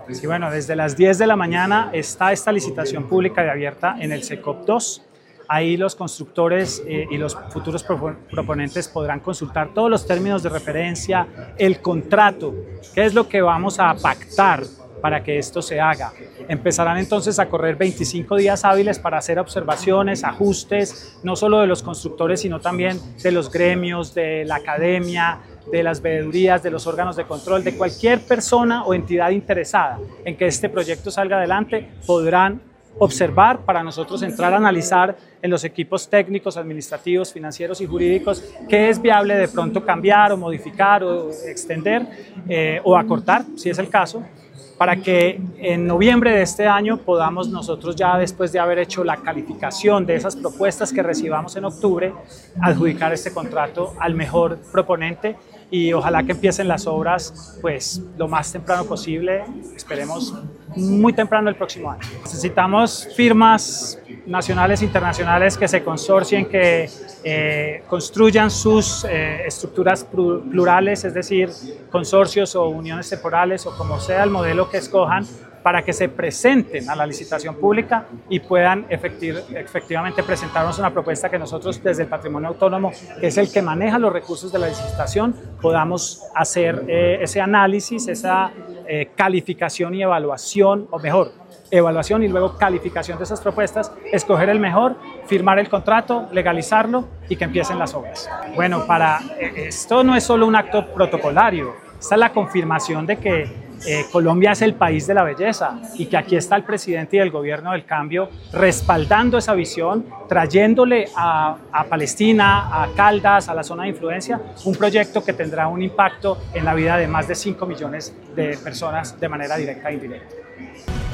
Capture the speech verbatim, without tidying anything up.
Sí, bueno, desde las diez de la mañana está esta licitación pública y abierta en el SECOP dos. Ahí los constructores eh, y los futuros proponentes podrán consultar todos los términos de referencia, el contrato, qué es lo que vamos a pactar para que esto se haga. Empezarán entonces a correr veinticinco días hábiles para hacer observaciones, ajustes, no solo de los constructores, sino también de los gremios, de la academia, de las veedurías, de los órganos de control, de cualquier persona o entidad interesada en que este proyecto salga adelante. Podrán observar para nosotros entrar a analizar en los equipos técnicos, administrativos, financieros y jurídicos qué es viable de pronto cambiar o modificar o extender eh, o acortar, si es el caso, para que en noviembre de este año podamos nosotros, ya después de haber hecho la calificación de esas propuestas que recibamos en octubre, adjudicar este contrato al mejor proponente y ojalá que empiecen las obras pues lo más temprano posible, esperemos muy temprano el próximo año. Necesitamos firmas nacionales e internacionales que se consorcien, que eh, construyan sus eh, estructuras plurales, es decir, consorcios o uniones temporales o como sea el modelo que escojan, para que se presenten a la licitación pública y puedan efectiv efectivamente presentarnos una propuesta que nosotros desde el Patrimonio Autónomo, que es el que maneja los recursos de la licitación, podamos hacer eh, ese análisis, esa eh, calificación y evaluación, o mejor, evaluación y luego calificación de esas propuestas, escoger el mejor, firmar el contrato, legalizarlo y que empiecen las obras. Bueno, para esto no es solo un acto protocolario, esta es la confirmación de que Eh, Colombia es el país de la belleza y que aquí está el presidente y el gobierno del cambio respaldando esa visión, trayéndole a, a Palestina, a Caldas, a la zona de influencia, un proyecto que tendrá un impacto en la vida de más de cinco millones de personas de manera directa e indirecta.